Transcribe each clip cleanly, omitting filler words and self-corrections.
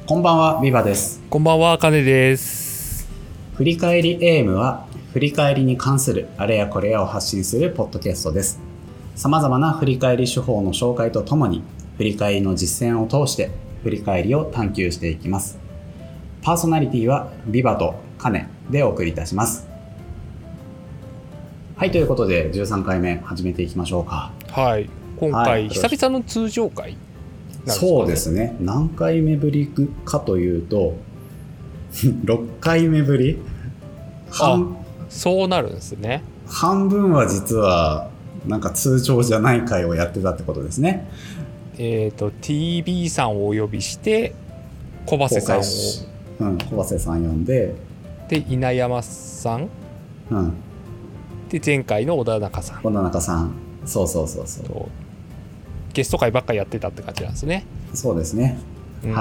こんばんは、ビバです。 こんばんは、かねです。 振り返りエイムは、振り返りに関するあれやこれやを発信するポッドキャストです。様々な振り返り手法の紹介とともに、振り返りの実践を通して、振り返りを探求していきます。パーソナリティは、ビバとかねでお送りいたします。はい、ということで、13回目始めていきましょうか。 はい、今回、久々の通常回。 そうですね。何回目ぶりかというと6回目ぶり。 そうなるんですね。 半分は実はなんか通常じゃない回をやってたってことですね。 TB さんをお呼びして小橋さんを、 小橋さん呼んで、 で稲山さん、で前回の小田中さん、そうゲスト会ばっかりやってたって感じなんですね。 そうですね、はい。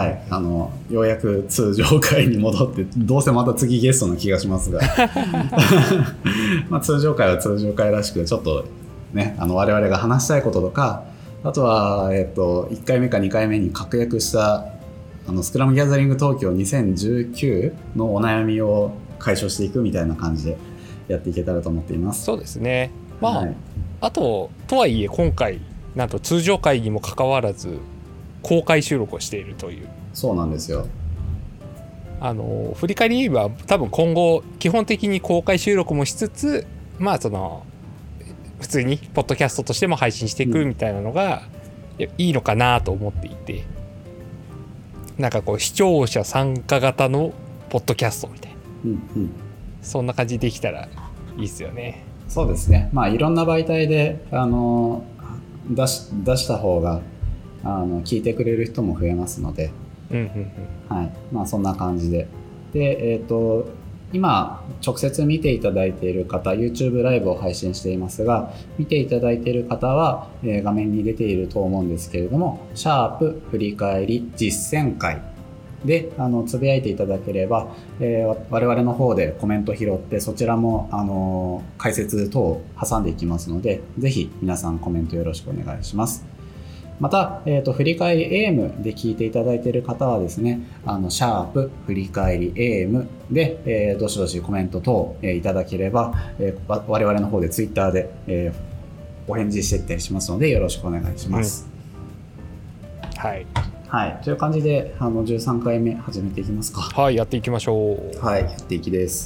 ようやく通常回に戻って、どうせまた次ゲストの気がしますがまあ通常回は通常回らしく、ちょっとね、我々が話したいこととか、あとは、1回目か2回目に確約したスクラムギャザリング東京2019のお悩みを解消していくみたいな感じでやっていけたらと思っています。 そうですね。あとはいえ今回なんと通常回にもかかわらず公開収録をしているという。 そうなんですよ。 振り返りは多分今後基本的に公開収録もしつつ、普通にポッドキャストとしても配信していくみたいなのがいいのかなと思っていて、なんかこう視聴者参加型のポッドキャストみたいな、そんな感じできたらいいですよね。 そうですね。いろんな媒体で出した方が聞いてくれる人も増えますので、そんな感じで。で、今直接見ていただいている方、 YouTube ライブを配信していますが、見ていただいている方は、画面に出ていると思うんですけれども、シャープ振り返り実践会でつぶやいていただければ、我々の方でコメント拾って、そちらも解説等を挟んでいきますので、ぜひ皆さんコメントよろしくお願いします。また、振り返り AM で聞いていただいている方はですね、シャープ振り返り AM で、どしどしコメント等、いただければ、我々の方で Twitter で、お返事していったりしますので、よろしくお願いします。はい、という感じで13回目始めていきますか。 はい、やっていきましょう。 はい、やっていきです。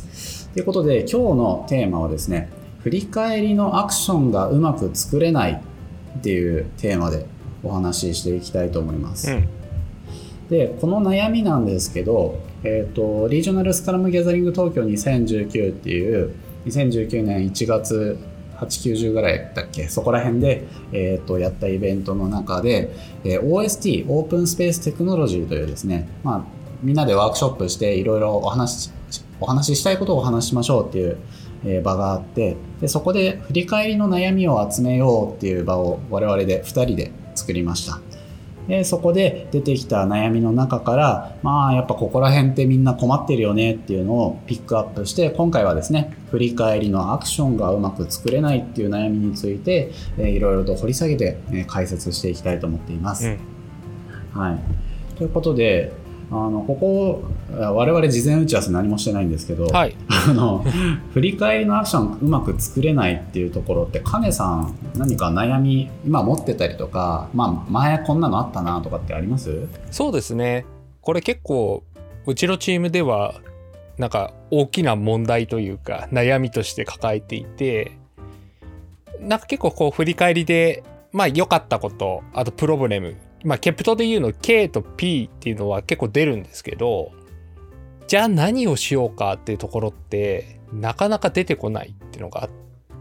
ということで、今日のテーマはですね、振り返りのアクションがうまく作れないっていうテーマでお話ししていきたいと思います。で、この悩みなんですけど、リージョナルスクラムギャザリング東京2019っていう2019年1月8、90ぐらいだっけ、そこら辺で、やったイベントの中で、OST オープンスペーステクノロジーというですね、みんなでワークショップしていろいろお話ししたいことをお話ししましょうっていう場があって、でそこで振り返りの悩みを集めようっていう場を我々で2人で作りました。でそこで出てきた悩みの中から、やっぱここら辺ってみんな困ってるよねっていうのをピックアップして、今回はですね、振り返りのアクションがうまく作れないっていう悩みについて、いろいろと掘り下げて、解説していきたいと思っています。ということで、ここ我々事前打ち合わせ何もしてないんですけど、振り返りのアクションうまく作れないっていうところって、カネさん何か悩み今持ってたりとか、前こんなのあったなとかってあります？ そうですね、これ結構うちのチームではなんか大きな問題というか悩みとして抱えていて、なんか結構こう振り返りで良かったこと、あとプロブレム、ケプトでいうの K と P っていうのは結構出るんですけど、じゃあ何をしようかっていうところってなかなか出てこないっていうのがあって、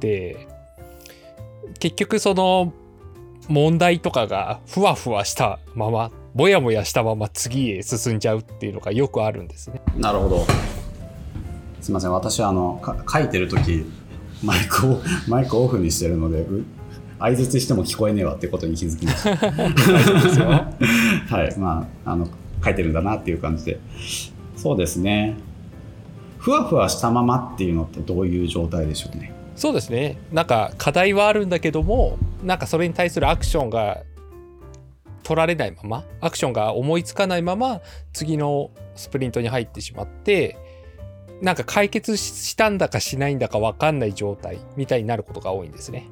結局その問題とかがふわふわしたまま、ぼやもやしたまま次へ進んじゃうっていうのがよくあるんですね。 なるほど。すいません、私書いてる時マイクオフにしてるので、相槌しても聞こえねえわってことに気づきましたはい、書いてるんだなっていう感じで。そうですね、ふわふわしたままっていうのってどういう状態でしょうね。 そうですね、なんか課題はあるんだけども、なんかそれに対するアクションが取られないまま、アクションが思いつかないまま次のスプリントに入ってしまって、なんか解決したんだかしないんだか分かんない状態みたいになることが多いんですね。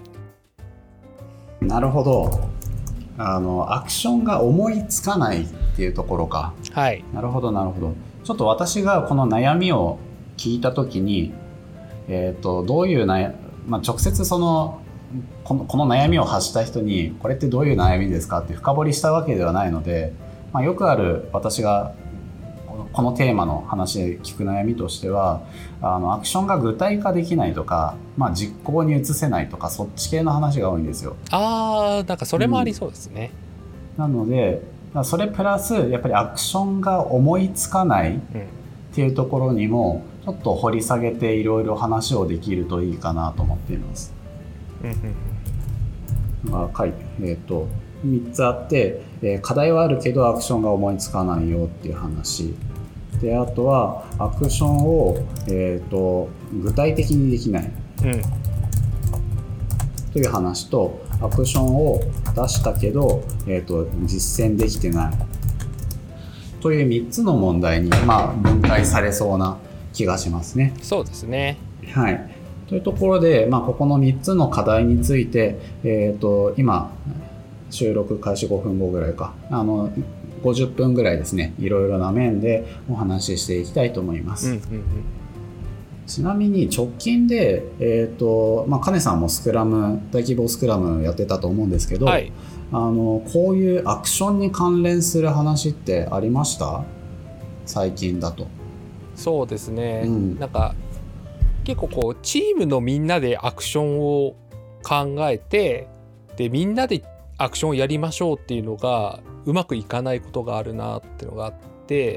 なるほど。アクションが思いつかないっていうところか。 はい。 なるほどなるほど。ちょっと私がこの悩みを聞いたときに、どういう直接この悩みを発した人にこれってどういう悩みですかって深掘りしたわけではないので、よくある私がこのテーマの話で聞く悩みとしては、アクションが具体化できないとか、実行に移せないとか、そっち系の話が多いんですよ。 なんかそれもありそうですね。 なのでそれプラスやっぱりアクションが思いつかないっていうところにもちょっと掘り下げていろいろ話をできるといいかなと思っています。3つあって、課題はあるけどアクションが思いつかないよっていう話で、あとはアクションを、具体的にできない、という話と、アクションを出したけど、実践できてないという3つの問題に、分解されそうな気がしますね。 そうですね。 はい。というところで、ここの3つの課題について、今収録開始5分後ぐらいか、50分ぐらいですね、いろいろな面でお話ししていきたいと思います。ちなみに直近で、カネさんも大規模スクラムやってたと思うんですけど、はい、こういうアクションに関連する話ってありました？最近だと。 そうですね、なんか結構チームのみんなでアクションを考えて、でみんなでアクションをやりましょうっていうのがうまくいかないことがあるなっていうのがあって、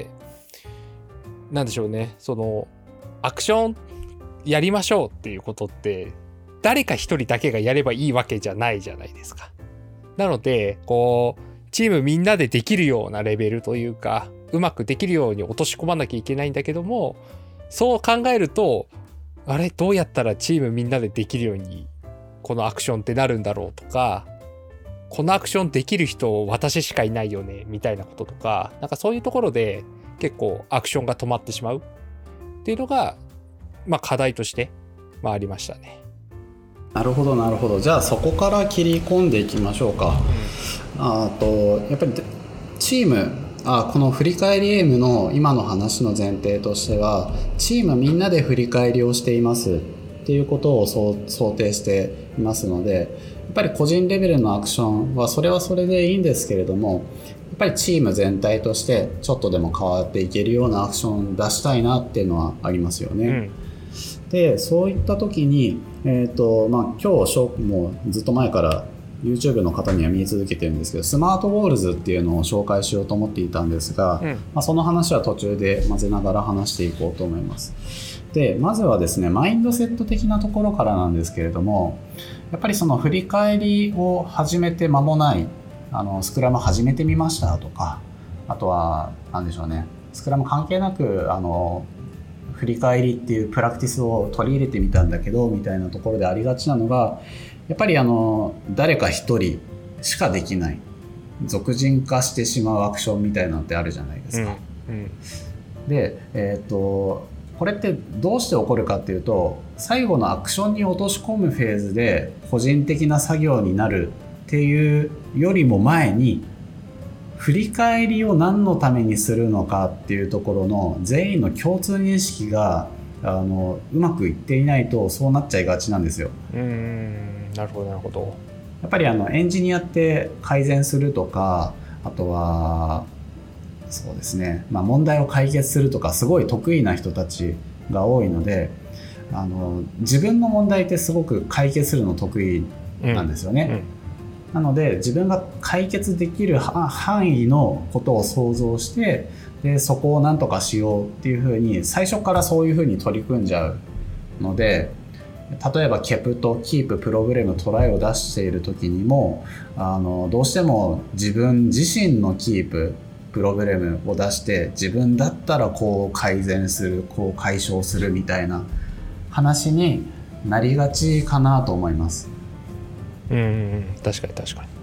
なんでしょうね、そのアクションやりましょうっていうことって誰か一人だけがやればいいわけじゃないじゃないですか。なのでチームみんなでできるようなレベルというか、うまくできるように落とし込まなきゃいけないんだけども、そう考えるとどうやったらチームみんなでできるようにこのアクションってなるんだろうとか、このアクションできる人私しかいないよねみたいなこととか、なんかそういうところで結構アクションが止まってしまうっていうのが課題としてありましたね。 なるほどなるほど。じゃあそこから切り込んでいきましょうか。やっぱりチームこの振り返りエイムの今の話の前提としては、チームみんなで振り返りをしていますっていうことを想定していますので、やっぱり個人レベルのアクションはそれはそれでいいんですけれども、やっぱりチーム全体としてちょっとでも変わっていけるようなアクションを出したいなっていうのはありますよね。でそういった時に、今日もうずっと前から YouTube の方には見え続けてるんですけど、スマートウォールズっていうのを紹介しようと思っていたんですが、その話は途中で混ぜながら話していこうと思います。でまずはですね、マインドセット的なところからなんですけれども、やっぱりその振り返りを始めて間もないスクラム始めてみましたとか、あとは何でしょうね、スクラム関係なく振り返りっていうプラクティスを取り入れてみたんだけどみたいなところでありがちなのが、やっぱり誰か一人しかできない俗人化してしまうアクションみたいなのってあるじゃないですか。で、これってどうして起こるかっていうと、最後のアクションに落とし込むフェーズで個人的な作業になるっていうよりも前に、振り返りを何のためにするのかっていうところの全員の共通認識がうまくいっていないとそうなっちゃいがちなんですよ。 なるほどなるほど。 やっぱりエンジニアって改善するとか、あとはそうですね、問題を解決するとかすごい得意な人たちが多いので、自分の問題ってすごく解決するの得意なんですよね。なので自分が解決できる範囲のことを想像して、でそこを何とかしようっていうふうに最初からそういうふうに取り組んじゃうので、例えばケプとキーププログラムトライを出している時にもどうしても自分自身のキーププログラムを出して、自分だったらこう改善する、こう解消するみたいな話になりがちかなと思います。 確かに確かに。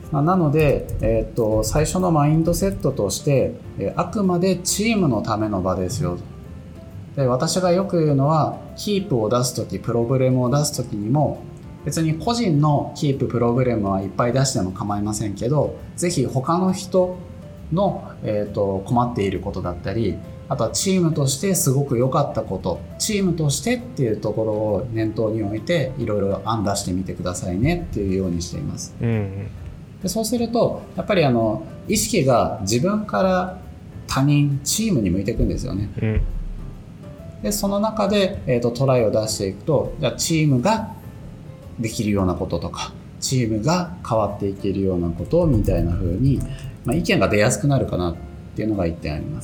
なので、最初のマインドセットとして、あくまでチームのための場ですよ。で、私がよく言うのは、キープを出すとき、プログラムを出すときにも、別に個人のキーププログラムはいっぱい出しても構いませんけど、ぜひ他の人の、困っていることだったり、あとはチームとしてすごく良かったこと、チームとしてっていうところを念頭に置いて、いろいろ案出してみてくださいねっていうようにしています。で、そうするとやっぱり意識が自分から他人、チームに向いていくんですよね。で、その中で、トライを出していくと、じゃあチームができるようなこととか、チームが変わっていけるようなことみたいな風に、意見が出やすくなるかなっていうのが1点あります。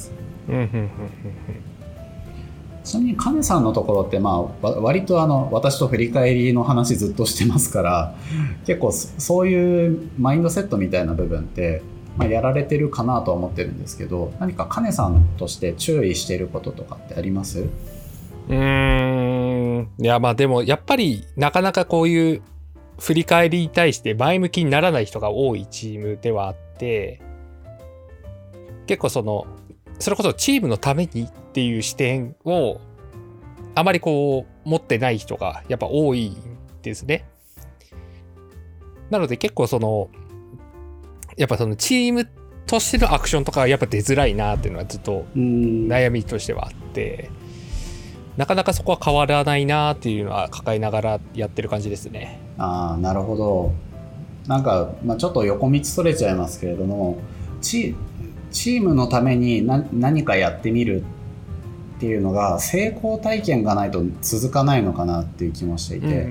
ちなみにカネさんのところって、割と私と振り返りの話ずっとしてますから、結構そういうマインドセットみたいな部分って、やられてるかなとは思ってるんですけど、何かカネさんとして注意していることとかってあります？ いや、でもやっぱりなかなかこういう振り返りに対して前向きにならない人が多いチームではあって、結構それこそチームのためにっていう視点をあまりこう持ってない人がやっぱ多いんですね。なので結構やっぱチームとしてのアクションとかはやっぱ出づらいなっていうのはずっと悩みとしてはあって、なかなかそこは変わらないなっていうのは抱えながらやってる感じですね。 なるほど。なんか、ちょっと横道それちゃいますけれども、チームのために何かやってみるっていうのが成功体験がないと続かないのかなっていう気もしていて、や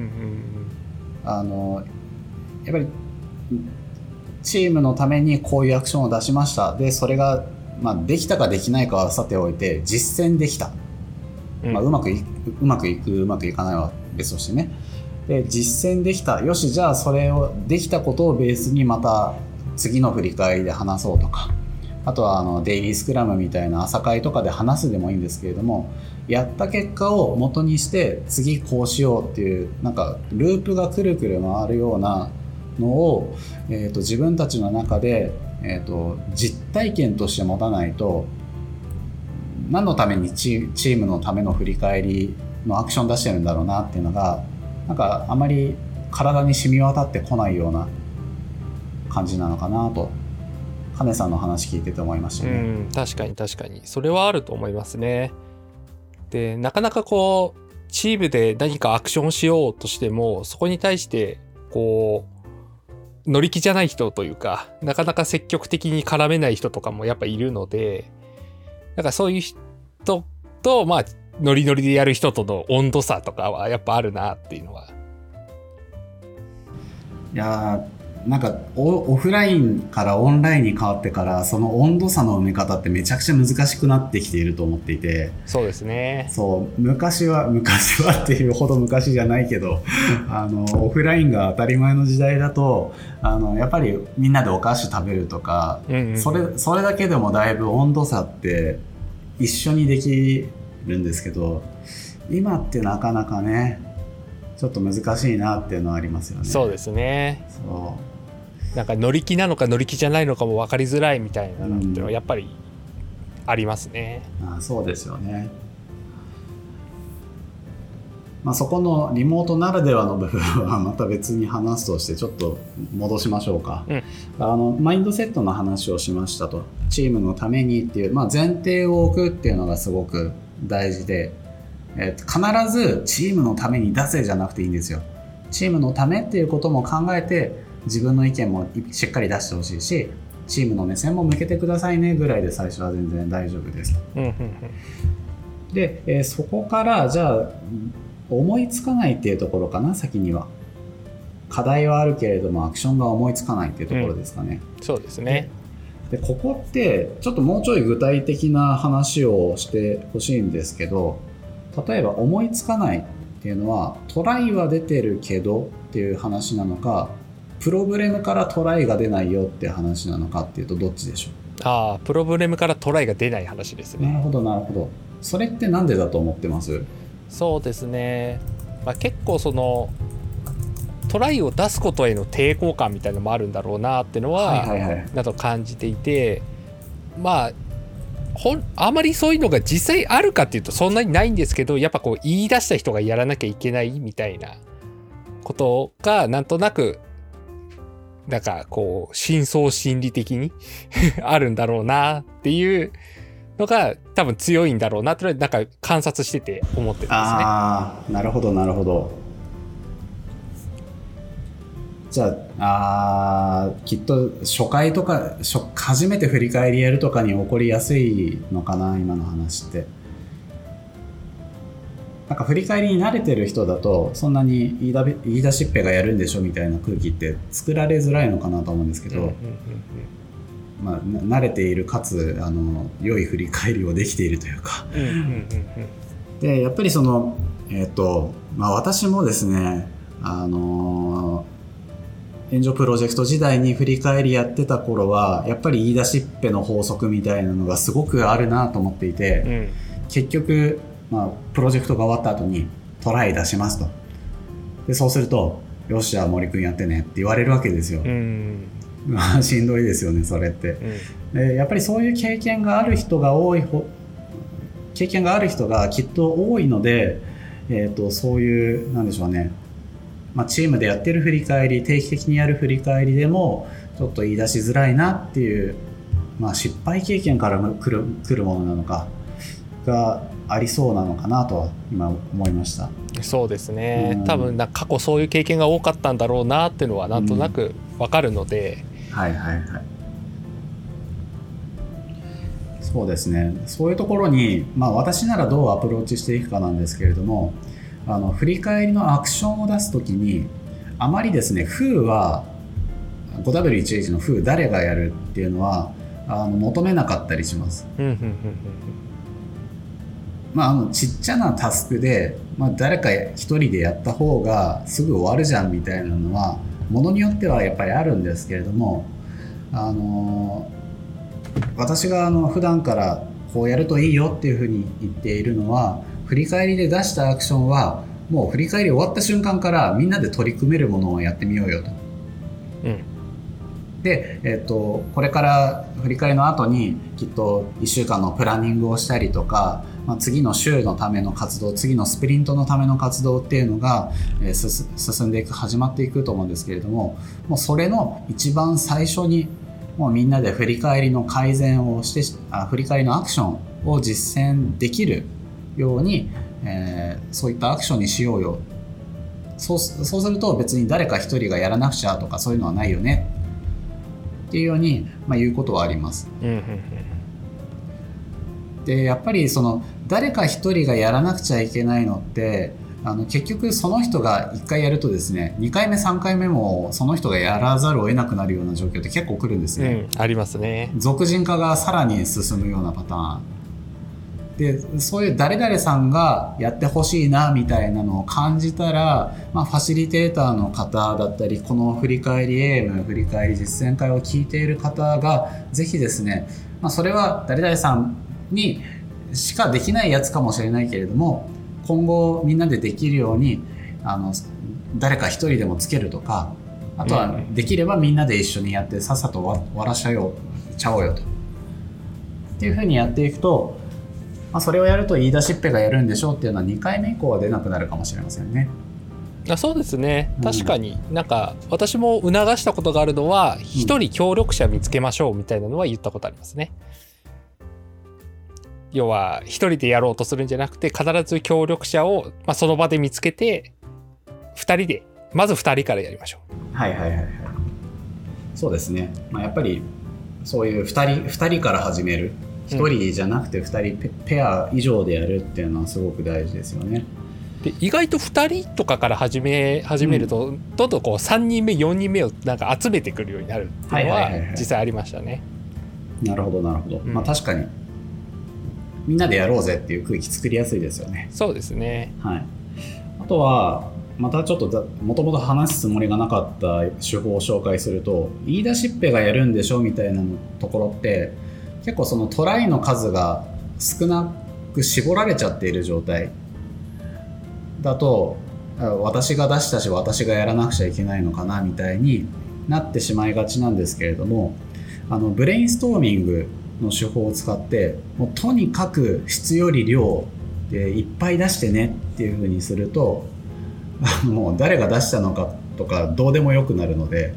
っぱりチームのためにこういうアクションを出しました。で、それが、できたかできないかはさておいて実践できた。うまくいくうまくいかないは別としてね。で、実践できた。よし、じゃあそれをできたことをベースにまた次の振り返りで話そうとか、あとはデイリースクラムみたいな朝会とかで話すでもいいんですけれども、やった結果を元にして次こうしようっていうなんかループがくるくる回るようなのを、自分たちの中で、実体験として持たないと、何のためにチームのための振り返りのアクション出してるんだろうなっていうのがなんかあまり体に染み渡ってこないような感じなのかなと金さんの話聞いてて思いましたね。 確かにそれはあると思いますね。で、なかなかこうチームで何かアクションしようとしてもそこに対してこう乗り気じゃない人というかなかなか積極的に絡めない人とかもやっぱいるので、だからそういう人とノリノリでやる人との温度差とかはやっぱあるなっていうのは。 いやなんかオフラインからオンラインに変わってからその温度差の埋め方ってめちゃくちゃ難しくなってきていると思っていて。 そうですね。 そう昔はっていうほど昔じゃないけどオフラインが当たり前の時代だとやっぱりみんなでお菓子食べるとか、それだけでもだいぶ温度差って一緒にできるんですけど、今ってなかなかねちょっと難しいなっていうのはありますよね。 そうですね。なんか乗り気なのか乗り気じゃないのかも分かりづらいみたいなのっていうのはやっぱりありますね。 そうですよね。そこのリモートならではの部分はまた別に話すとしてちょっと戻しましょうか。マインドセットの話をしましたと。チームのためにっていう、前提を置くっていうのがすごく大事で、必ずチームのために出せじゃなくていいんですよ。チームのためっていうことも考えて自分の意見もしっかり出してほしいし、チームの目線も向けてくださいねぐらいで最初は全然大丈夫です。で、そこからじゃあ思いつかないっていうところかな。先には課題はあるけれどもアクションが思いつかないっていうところですかね。 そうですね。 でここってちょっともうちょい具体的な話をしてほしいんですけど、例えば思いつかないっていうのはトライは出てるけどっていう話なのか、プロブレムからトライが出ないよっていう話なのかっていうとどっちでしょう？ プロブレムからトライが出ない話ですね。 なるほど。それってなんでだと思ってます？ そうですね、結構トトライを出すことへの抵抗感みたいなのもあるんだろうなっていうのは、など感じていて、まああまりそういうのが実際あるかっていうとそんなにないんですけど、やっぱこう言い出した人がやらなきゃいけないみたいなことがなんとなくなんかこう深層心理的にあるんだろうなっていうのが多分強いんだろうなってなんか観察してて思ってるんですね。 ああ、なるほどなるほど。じゃあ、きっと初回とか初めて振り返りやるとかに起こりやすいのかな、今の話って。なんか振り返りに慣れてる人だとそんなに言い出しっぺがやるんでしょみたいな空気って作られづらいのかなと思うんですけど、まあ、慣れているかつ良い振り返りをできているというかで、やっぱりそのまあ、私もですね援助プロジェクト時代に振り返りやってた頃はやっぱり言い出しっぺの法則みたいなのがすごくあるなと思っていて、結局、まあ、プロジェクトが終わった後にトライ出しますと。でそうするとよっしゃ森くんやってねって言われるわけですよ。しんどいですよねそれって、でやっぱりそういう経験がある人がきっと多いので、そういうなんでしょうね、まあ、チームでやってる振り返り、定期的にやる振り返りでもちょっと言い出しづらいなっていう、まあ、失敗経験から来るものなのかがありそうなのかなとは今思いました。 そうですね、多分過去そういう経験が多かったんだろうなっていうのはなんとなく分かるので、 そうですね。そういうところに、まあ、私ならどうアプローチしていくかなんですけれども、振り返りのアクションを出すときにあまりですね、Who は 5W1H の Who 誰がやるっていうのは求めなかったりします。まあ、ちっちゃなタスクで、まあ、誰か一人でやった方がすぐ終わるじゃんみたいなのはものによってはやっぱりあるんですけれども、私が普段からこうやるといいよっていうふうに言っているのは、振り返りで出したアクションはもう振り返り終わった瞬間からみんなで取り組めるものをやってみようよと。で、これから振り返りの後にきっと1週間のプランニングをしたりとか、まあ、次の週のための活動、次のスプリントのための活動っていうのが、進んでいく、始まっていくと思うんですけれども、もうそれの一番最初にもうみんなで振り返りの改善をして振り返りのアクションを実践できるように、そういったアクションにしようよ。そうすると別に誰か一人がやらなくちゃとかそういうのはないよねっていうように、まあ、言うことはあります。でやっぱりその誰か一人がやらなくちゃいけないのって結局その人が1回やるとですね、2回目3回目もその人がやらざるを得なくなるような状況って結構来るんですね。 ありますね。 俗人化がさらに進むようなパターンで、そういう誰々さんがやってほしいなみたいなのを感じたら、まあ、ファシリテーターの方だったり、この振り返り AM 振り返り実践会を聞いている方がぜひですね、まあ、それは誰々さんにしかできないやつかもしれないけれども、今後みんなでできるように誰か一人でもつけるとか、あとはできればみんなで一緒にやってさっさと終わらしちゃおうよとっていうふうにやっていくと、まあ、それをやると言い出しっぺがやるんでしょうっていうのは2回目以降は出なくなるかもしれませんね。 そうですね、確かになんか私も促したことがあるのは、一人協力者見つけましょうみたいなのは言ったことありますね。要は一人でやろうとするんじゃなくて、必ず協力者を、まあ、その場で見つけて2人でまず2人からやりましょう。 そうですね、まあ、やっぱりそういう2人から始める、1人じゃなくて2人、ペア以上でやるっていうのはすごく大事ですよね。 で意外と2人とかから始めると、どんどんこう3人目4人目をなんか集めてくるようになるっていうのは実際ありましたね。 なるほど、まあ、確かにみんなでやろうぜっていう空気作りやすいですよね。 そうですね、 あとはまたちょっともともと話すつもりがなかった手法を紹介すると、言い出しっぺがやるんでしょみたいなところって結構そのトライの数が少なく絞られちゃっている状態だと、 私が出したし私がやらなくちゃいけないのかなみたいになってしまいがちなんですけれども、ブレインストーミングの手法を使ってもうとにかく質より量でいっぱい出してねっていう風にすると、もう誰が出したのかとかどうでもよくなるので、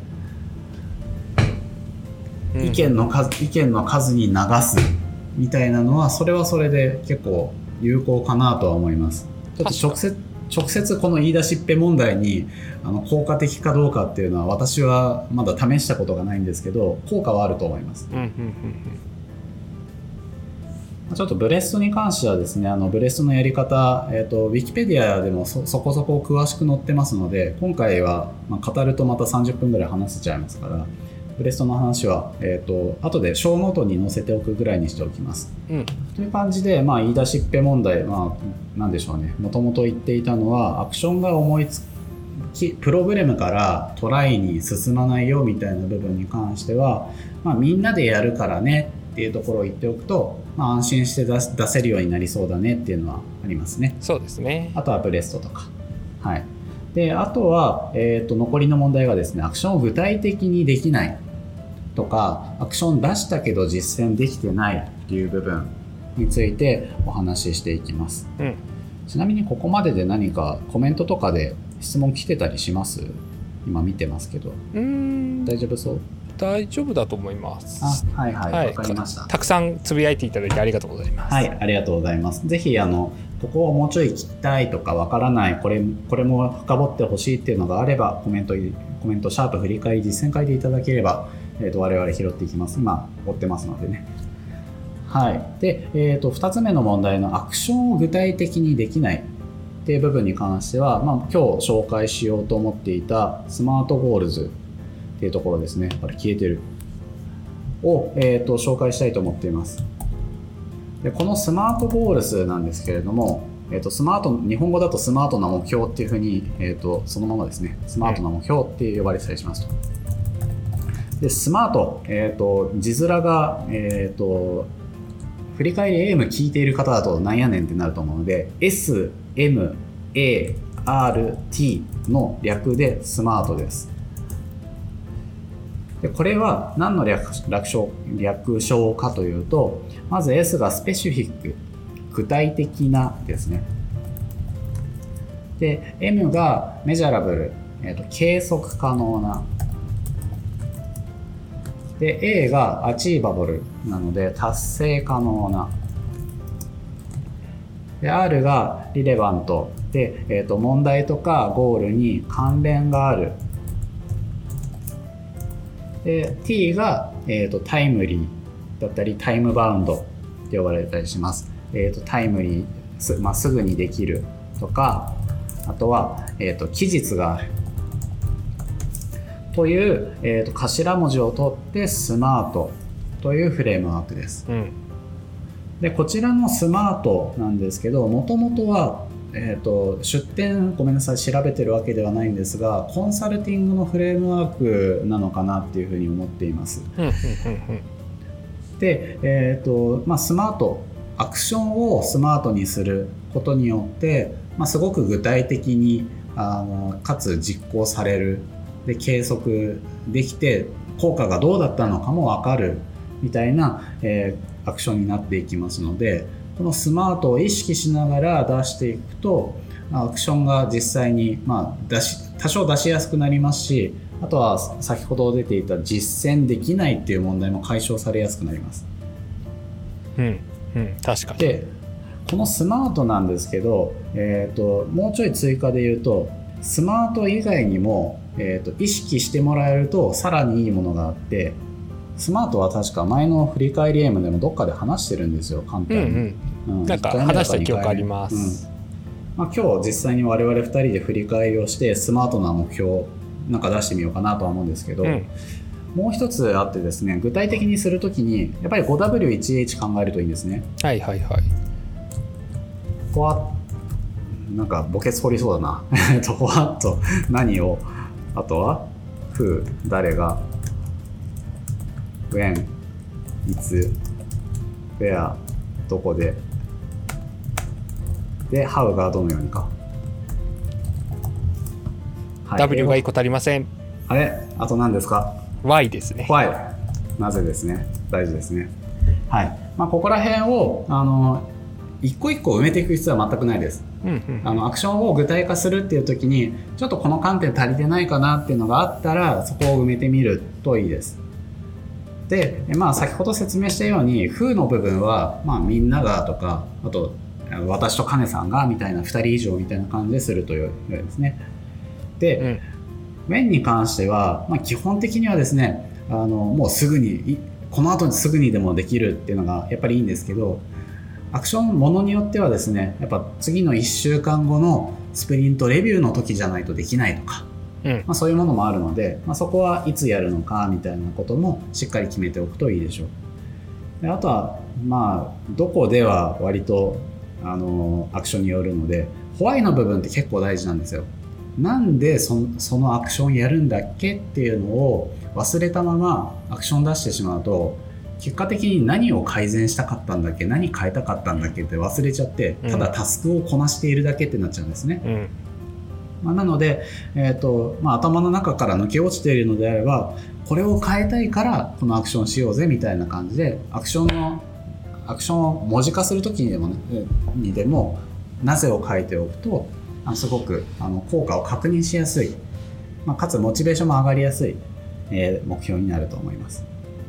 意見の数に流すみたいなのはそれはそれで結構有効かなとは思います。ちょっと直接この言い出しっぺ問題に効果的かどうかっていうのは私はまだ試したことがないんですけど、効果はあると思います。ちょっとブレストに関してはですね、ブレストのやり方、ウィキペディアでもそこそこ詳しく載ってますので、今回は語るとまた30分ぐらい話せちゃいますから、ブレストの話は、後で小ノートに載せておくぐらいにしておきます。という感じで、言い出しっぺ問題、なんでしょうね、もともと言っていたのは、アクションが思いつき、プログラムからトライに進まないよみたいな部分に関しては、みんなでやるからねっていうところを言っておくと、安心して出せるようになりそうだねっていうのはありますね。 そうですね。 あとはブレストとか。はい。で、あとは、残りの問題がですね、アクションを具体的にできないとか、アクション出したけど実践できてないっていう部分についてお話ししていきます。ちなみにここまでで何かコメントとかで質問来てたりします？今見てますけど。大丈夫そう？ 大丈夫だと思います。 はい、わかりました。 たくさんつぶやいていただいてありがとうございます。 はい、ありがとうございます。ぜひここをもうちょい聞きたいとかわからない、これも深掘ってほしいっていうのがあればコメントシャープ振り返り実践会でいただければ、我々拾っていきます。今追ってますのでね。はい。で、2つ目の問題のアクションを具体的にできないっていう部分に関しては、今日紹介しようと思っていたスマートゴールズっていうところですね。あれ消えてる。を、紹介したいと思っています。で、このスマートゴールズなんですけれども、日本語だとスマートな目標っていうふうに、そのままですね、スマートな目標って呼ばれてたりしますと。で、スマート、字面が、振り返り AM 聞いている方だとなんやねんってなると思うので、SMART の略でスマートです。で、これは何の略称かというと、まず S がスペシフィック、具体的なですね。で、M がメジャラブル、計測可能な。で、A がアチーバブルなので達成可能な。で、R がリレバントで、問題とかゴールに関連がある。で、T が、タイムリーだったりタイムバウンドって呼ばれたりします。タイムリー、すぐにできるとか、あとは、期日があるという、頭文字を取ってスマートというフレームワークです。で、こちらのスマートなんですけど、もともとは、出典ごめんなさい調べてるわけではないんですが、コンサルティングのフレームワークなのかなっていうふうに思っています。で、スマートアクションをスマートにすることによって、すごく具体的にかつ実行される、で計測できて効果がどうだったのかも分かるみたいな、アクションになっていきますので、このスマートを意識しながら出していくと、アクションが実際に、多少出しやすくなりますし、あとは先ほど出ていた実践できないっていう問題も解消されやすくなります。 確かに。 で、このスマートなんですけど、もうちょい追加で言うと、スマート以外にも、意識してもらえるとさらにいいものがあって、スマートは確か前の振り返り M でもどっかで話してるんですよ、簡単に。 なんか話した記憶あります。 今日実際に我々2人で振り返りをしてスマートな目標なんか出してみようかなとは思うんですけど、もう一つあってですね、具体的にするときにやっぱり 5W1H 考えるといいんですね。ここはなんかボケ掘りそうだなwhat と何を、あとは who 誰が、when いつ、where どこで、で how がどのようにか。 はい、 W が1個足りません。 あれ、あと何ですか？ Y ですね。 Y、 なぜですね、大事ですね。はい、ここら辺を一個一個埋めていく必要は全くないです。アクションを具体化するっていう時にちょっとこの観点足りてないかなっていうのがあったらそこを埋めてみるといいです。で、先ほど説明したように風の部分は、みんながとか、あと私とカネさんがみたいな2人以上みたいな感じでするというですね。で、面に関しては、基本的にはですね、もうすぐにこの後にすぐにでもできるっていうのがやっぱりいいんですけど、アクションものによってはですね、やっぱ次の1週間後のスプリントレビューの時じゃないとできないとか、そういうものもあるので、そこはいつやるのかみたいなこともしっかり決めておくといいでしょう。で、あとはどこでは割とアクションによるので、ホワイの部分って結構大事なんですよ。なんでそのアクションやるんだっけっていうのを忘れたままアクション出してしまうと、結果的に何を改善したかったんだっけ、何変えたかったんだっけって忘れちゃって、ただタスクをこなしているだけってなっちゃうんですね。なので、頭の中から抜け落ちているのであれば、これを変えたいからこのアクションしようぜみたいな感じで、アクションを文字化する時にでもなぜを書いておくと、すごく効果を確認しやすい、かつモチベーションも上がりやすい、目標になると思います。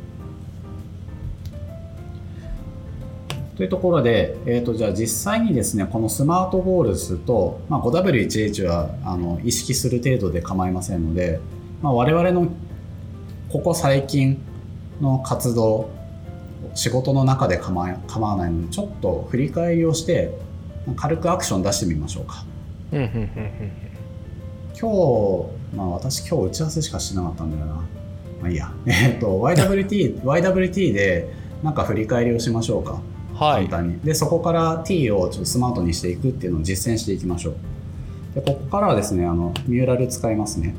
というところで、じゃあ実際にですね、このスマートゴールズと、5W1H は意識する程度で構いませんので、我々のここ最近の活動、仕事の中で構わないので、ちょっと振り返りをして軽くアクション出してみましょうか。今日、私今日打ち合わせしかしてなかったんだよな。いいや。YWT でなんか振り返りをしましょうか。簡単に。で、そこから T をちょっとスマートにしていくっていうのを実践していきましょう。で、ここからはですね、ミューラル使いますね。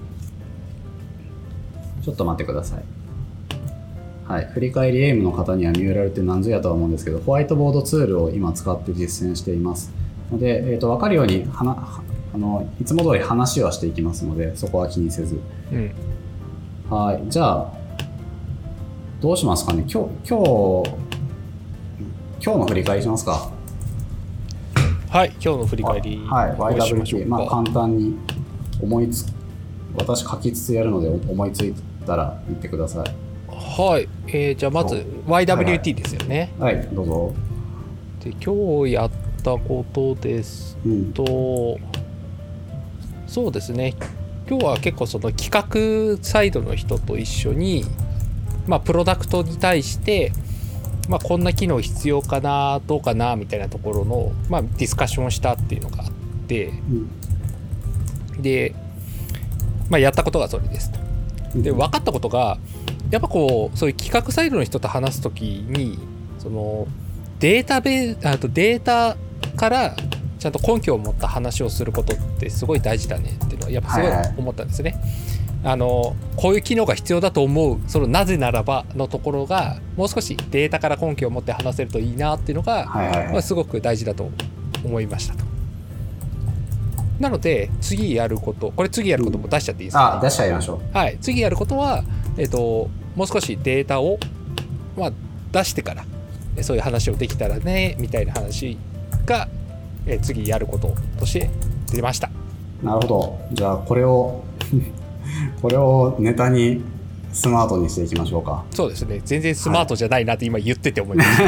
ちょっと待ってください。はい、振り返りエイムの方にはミューラルって何ぞやとは思うんですけど、ホワイトボードツールを今使って実践していますので、分かるようにいつも通り話はしていきますので、そこは気にせず、はい。じゃあどうしますかね。今日の振り返りしますか。 はい、今日の振り返りをしましょうか。 簡単に私書きつつやるので、思いついたら言ってください。 はい、じゃあまず YWT ですよね。 はい、どうぞ。 で、今日やったことですと、そうですね、今日は結構その企画サイドの人と一緒に、プロダクトに対してこんな機能必要かな、どうかなみたいなところの、ディスカッションをしたっていうのがあって、で、やったことがそれですと。で、分かったことが、やっぱそういう企画サイドの人と話すときに、そのデータからちゃんと根拠を持った話をすることってすごい大事だねっていうのはやっぱすごい思ったんですね。こういう機能が必要だと思う、そのなぜならばのところがもう少しデータから根拠を持って話せるといいなっていうのが、すごく大事だと思いましたと。なので次やることも出しちゃっていいですか、ね。 出しちゃいましょう。 はい、次やることは、もう少しデータを、出してからそういう話をできたらねみたいな話が、次やることとして出ました。 なるほど。じゃあこれをネタにスマートにしていきましょうか。 そうですね。全然スマートじゃないなって今言ってて思いました。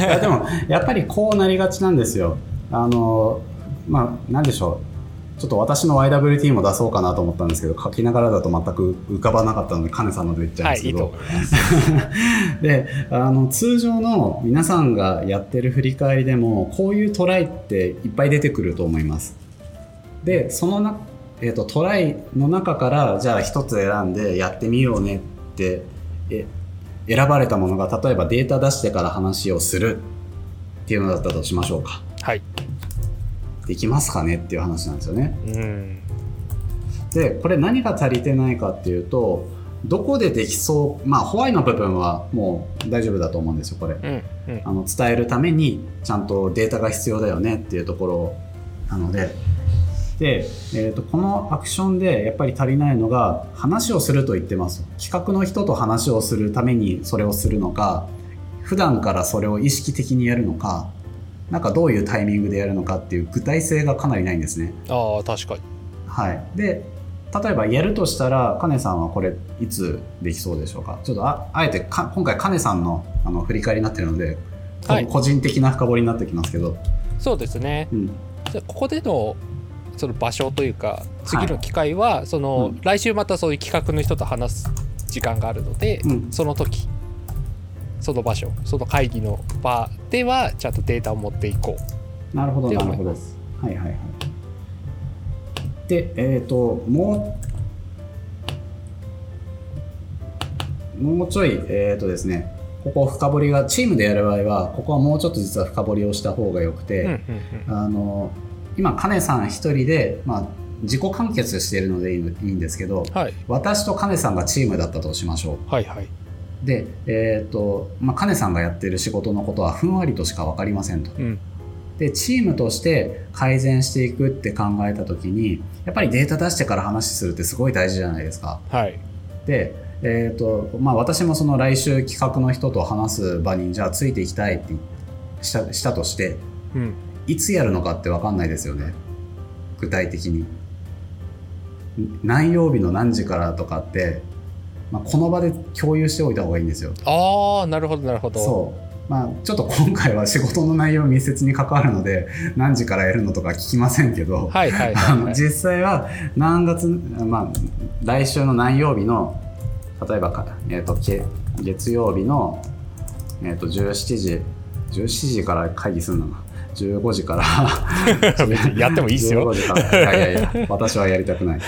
いやでもやっぱりこうなりがちなんですよ。なんでしょう。ちょっと私の YWT も出そうかなと思ったんですけど、書きながらだと全く浮かばなかったので、カネさんので言っちゃうんですけど、 いいと思いますで、通常の皆さんがやってる振り返りでもこういうトライっていっぱい出てくると思います。で、そのトライの中からじゃあ一つ選んでやってみようねって選ばれたものが、例えばデータ出してから話をするっていうのだったとしましょうか。 はい。 できますかねっていう話なんですよね。で、これ何が足りてないかっていうと、どこでできそう、ホワイの部分はもう大丈夫だと思うんですよ。これ、伝えるためにちゃんとデータが必要だよねっていうところなので、 で、このアクションでやっぱり足りないのが話をすると言ってます。企画の人と話をするためにそれをするのか、普段からそれを意識的にやるのか、なんかどういうタイミングでやるのかっていう具体性がかなりないんですね。 ああ、確かに。 はい。で、例えばやるとしたら、カネさんはこれいつできそうでしょうか。ちょっと あえて今回カネさんの振り返りになってるので、 はい、 個人的な深掘りになってきますけど。 そうですね。 うん、 じゃあここでのその場所というか次の機会は、はい、来週またそういう企画の人と話す時間があるので、その時その場所、その会議の場ではちゃんとデータを持っていこう。 なるほどなるほど。はいはいはい。でもうちょいですね、ここ深掘りがチームでやる場合はここはもうちょっと実は深掘りをした方がよくて、今カネさん一人で、自己完結しているのでいいんですけど、はい、私とカネさんがチームだったとしましょう。 はいはい。 で、カネさんがやってる仕事のことはふんわりとしか分かりませんと。でチームとして改善していくって考えた時にやっぱりデータ出してから話するってすごい大事じゃないですか。 はい。 で、私もその来週企画の人と話す場にじゃあついていきたいってしたとして、いつやるのかって分かんないですよね。具体的に何曜日の何時からとかって、この場で共有しておいた方がいいんですよ。 ああ、なるほどなるほど。 そう、ちょっと今回は仕事の内容密接に関わるので何時からやるのとか聞きませんけど、実際は何月、来週の何曜日の例えば、月曜日の、17時から会議するのが15時からやってもいいですよ。 15時からいや私はやりたくない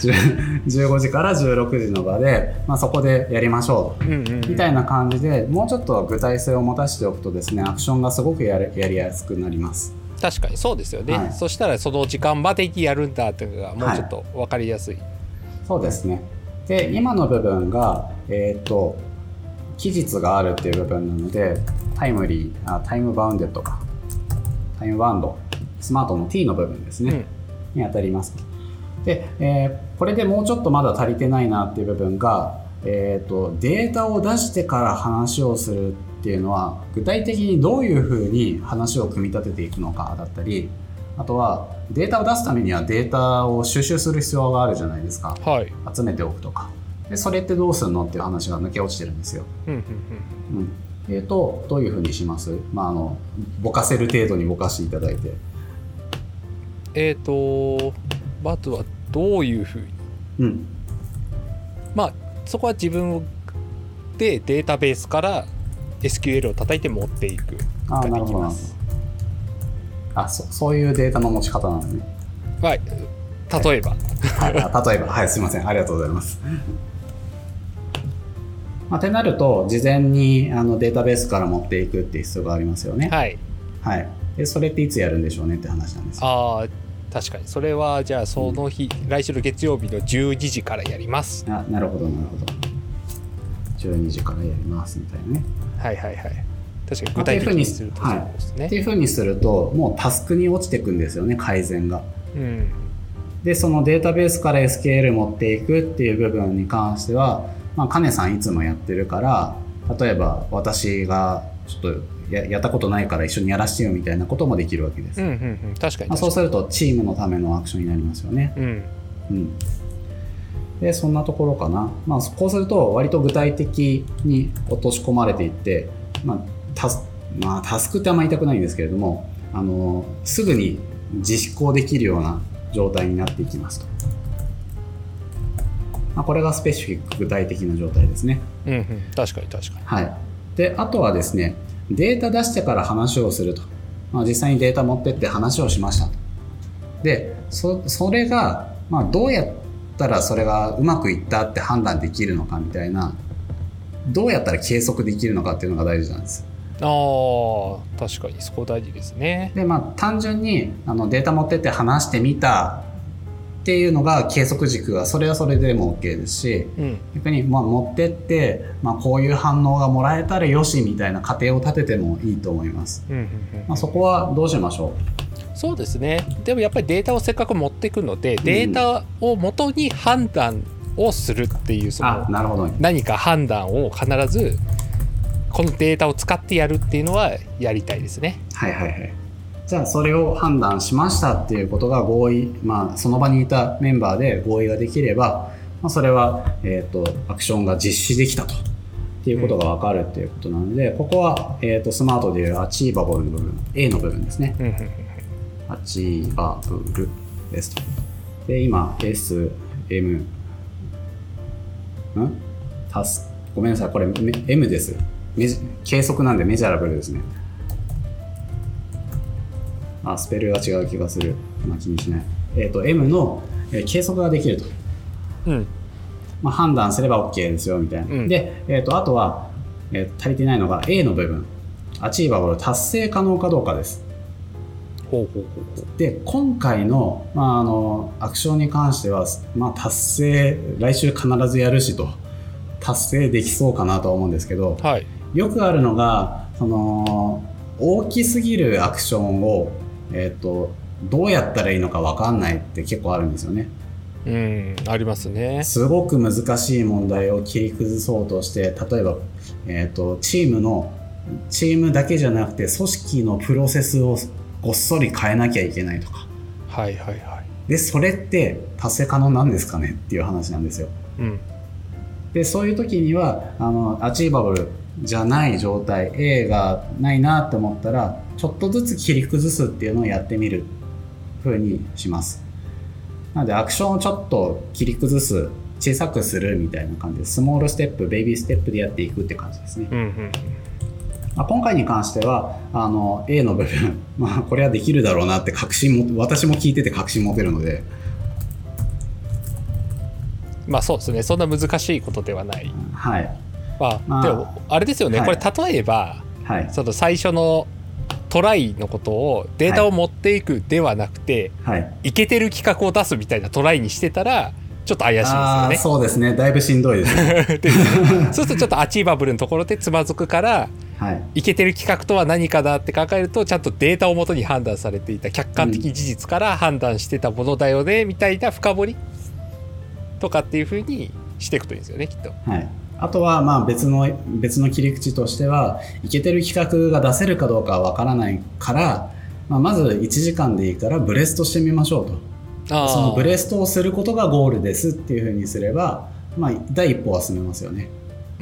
15時から16時の場で、そこでやりましょう、みたいな感じでもうちょっと具体性を持たせておくとですね、アクションがすごくやりやすくなります。 確かにそうですよね、はい、そしたらその時間までにやるんだっていうのがもうちょっと分かりやすい、 そうですね。で今の部分が、期日があるっていう部分なのでタイムバウンデッドかタイムバウンドスマートの T の部分ですね、に当たります。で、これでもうちょっとまだ足りてないなっていう部分が、データを出してから話をするっていうのは具体的にどういうふうに話を組み立てていくのかだったり、あとはデータを出すためにはデータを収集する必要があるじゃないですか、はい、集めておくとかで、それってどうするのっていう話が抜け落ちてるんですよ。どういうふうにします？ぼかせる程度にぼかしていただいて。 まずはどういうふうに、そこは自分でデータベースから SQL を叩いて持っていくができます。 そういうデータの持ち方なんですね。 はい、例えばはい、すいません、ありがとうございます。ってなると事前にデータベースから持っていくっていう必要がありますよね。 はい、はい、 でそれっていつやるんでしょうねって話なんですよ。 確かにそれはじゃあその日、来週の月曜日の12時からやります。 なるほど12時からやりますみたいなね。 はいはいはい、確かに具体的にするとそうですね。 っていうふうにするともうタスクに落ちていくんですよね、改善が。でそのデータベースから SQL 持っていくっていう部分に関してはカネさんいつもやってるから、例えば私がちょっとやったことないから一緒にやらせてよみたいなこともできるわけです。 確かにそうするとチームのためのアクションになりますよね。でそんなところかな。こうすると割と具体的に落とし込まれていって、タスクってあんまり言いたくないんですけれども、すぐに実行できるような状態になっていきますと。これがスペシフィック具体的な状態ですね。 確かに、 はい。であとはですね、データ出してから話をすると、実際にデータ持ってって話をしましたと。で それが、どうやったらそれがうまくいったって判断できるのかみたいな、どうやったら計測できるのかっていうのが大事なんです。 確かにそこ大事ですね。 で単純にデータ持ってって話してみたっていうのが計測軸がそれはそれでも OK ですし、逆に持ってって、こういう反応がもらえたらよしみたいな仮定を立ててもいいと思います。そこはどうしましょう？ そうですね。でもやっぱりデータをせっかく持っていくので、データを元に判断をするっていう、そのなるほど、 何か判断を必ずこのデータを使ってやるっていうのはやりたいですね。 はいはいはい。じゃあそれを判断しましたっていうことが合意、その場にいたメンバーで合意ができれば、それは、アクションが実施できたとっていうことが分かるっていうことなので、ここは、スマートでいうアチーバブルの部分、A の部分ですね。アチーバブルですと。で、今 SM ごめんなさい、これ M です。計測なんでメジャーラブルですね。スペルが違う気がする。気にしない。M の計測ができると。判断すれば OK ですよみたいな。で、あとは、足りてないのが A の部分。アチーバブル達成可能かどうかです。で、今回の、アクションに関しては、達成、来週必ずやるしと、達成できそうかなとは思うんですけど、 はい、 よくあるのが、大きすぎるアクションを、どうやったらいいのか分かんないって結構あるんですよね。 ありますね。すごく難しい問題を切り崩そうとして、例えば、チームだけじゃなくて組織のプロセスをごっそり変えなきゃいけないとか。で、それって達成可能なんですかねっていう話なんですよ。で、そういう時にはアチーバブルじゃない状態 A がないなって思ったら、ちょっとずつ切り崩すっていうのをやってみる風にします。なのでアクションをちょっと切り崩す、小さくするみたいな感じで、スモールステップ、ベイビーステップでやっていくって感じですね。今回に関してはA の部分、これはできるだろうなって私も聞いてて確信持てるので、 そうですね。そんな難しいことではない。 はい。 でもあれですよね。これ例えば、その最初のトライのことをデータを持っていくではなくて、イケてる企画を出すみたいなトライにしてたらちょっと怪しいですよね。 そうですね。だいぶしんどいですね。 そうするとちょっとアチーバブルのところでつまずくから、イケてる企画とは何かだって考えると、ちゃんとデータをもとに判断されていた客観的事実から判断してたものだよねみたいな深掘りとかっていう風にしていくといいんですよね、きっと。 あとは別の切り口としては、イケてる企画が出せるかどうかは分からないから、まず1時間でいいからブレストしてみましょうと。そのブレストをすることがゴールですっていう風にすれば、第一歩は進めますよね。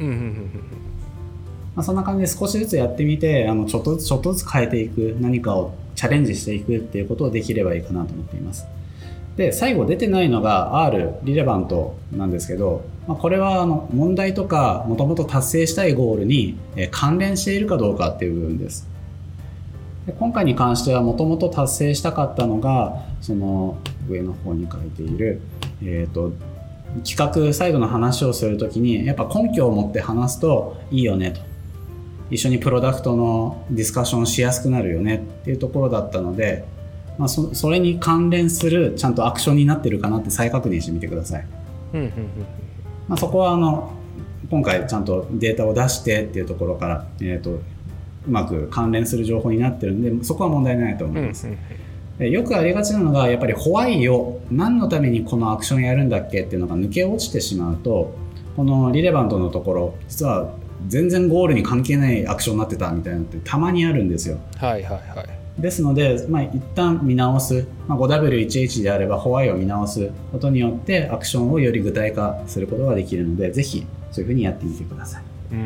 そんな感じで少しずつやってみて、ちょっとずつ変えていく、何かをチャレンジしていくっていうことをできればいいかなと思っています。で、最後出てないのが R リレバントなんですけど、これは問題とかもともと達成したいゴールに関連しているかどうかっていう部分です。で、今回に関してはもともと達成したかったのが、その上の方に書いている、企画サイドの話をするときにやっぱ根拠を持って話すといいよねと、一緒にプロダクトのディスカッションしやすくなるよねっていうところだったので、それに関連するちゃんとアクションになってるかなって再確認してみてください。そこは今回ちゃんとデータを出してっていうところから、うまく関連する情報になってるんで、そこは問題ないと思います。よくありがちなのがやっぱりホワイよ、何のためにこのアクションやるんだっけっていうのが抜け落ちてしまうと、このリレバントのところ実は全然ゴールに関係ないアクションになってたみたいなのってたまにあるんですよ。ですので、一旦見直す、5W1H であればホワイを見直すことによってアクションをより具体化することができるので、ぜひそういうふうにやってみてください。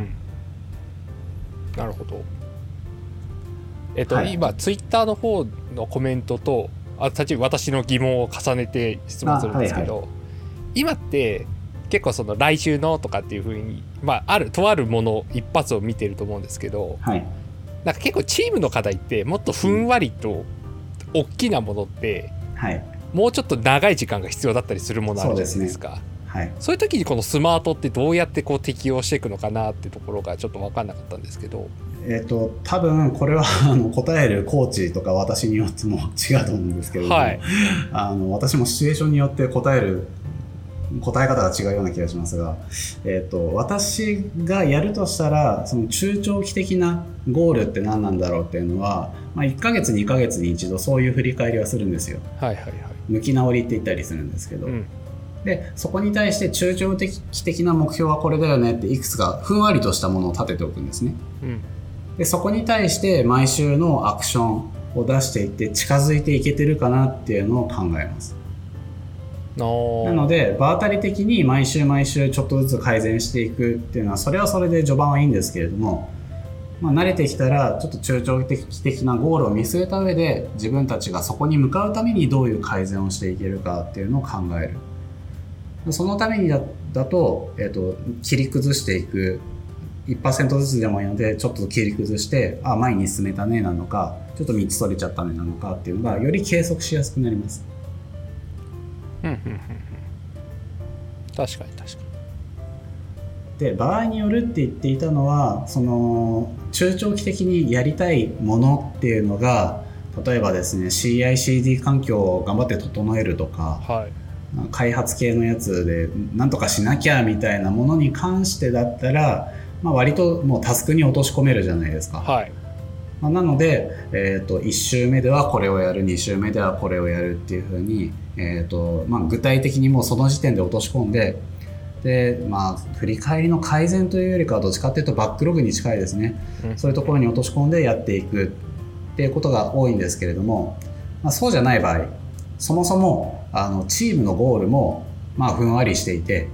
なるほど。今ツイッターの方のコメントと私の疑問を重ねて質問するんですけど、今って結構その来週のとかっていう風に、とあるもの一発を見てると思うんですけど、なんか結構チームの課題ってもっとふんわりと大きなものって、もうちょっと長い時間が必要だったりするものあるじゃないですか。そういう時にこのスマートってどうやって適用していくのかなってところがちょっと分かんなかったんですけど、 多分これは答えるコーチとか私によっても違うと思うんですけど、私もシチュエーションによって答える答え方が違うような気がしますが、私がやるとしたら、その中長期的なゴールって何なんだろうっていうのは、1ヶ月2ヶ月に一度そういう振り返りはするんですよ。 はいはいはい。 向き直りって言ったりするんですけど、でそこに対して中長期的な目標はこれだよねっていくつかふんわりとしたものを立てておくんですね。でそこに対して毎週のアクションを出していって近づいていけてるかなっていうのを考えます。なので場当たり的に毎週毎週ちょっとずつ改善していくっていうのはそれはそれで序盤はいいんですけれども、慣れてきたらちょっと中長期的なゴールを見据えた上で自分たちがそこに向かうためにどういう改善をしていけるかっていうのを考える。そのためにだと、切り崩していく 1% ずつでもいいのでちょっと切り崩して前に進めたねなのかちょっと3つ取れちゃったねなのかっていうのがより計測しやすくなります。 確かに。 で場合によるって言っていたのはその中長期的にやりたいものっていうのが例えばですね CI/CD 環境を頑張って整えるとか、開発系のやつでなんとかしなきゃみたいなものに関してだったら、割ともうタスクに落とし込めるじゃないですか。なので、1週目ではこれをやる2週目ではこれをやるっていうふうに、具体的にもうその時点で落とし込んで振り返りの改善というよりかはどっちかっていうとバックログに近いですね、そういうところに落とし込んでやっていくっていうことが多いんですけれども、そうじゃない場合そもそもチームのゴールもふんわりしていて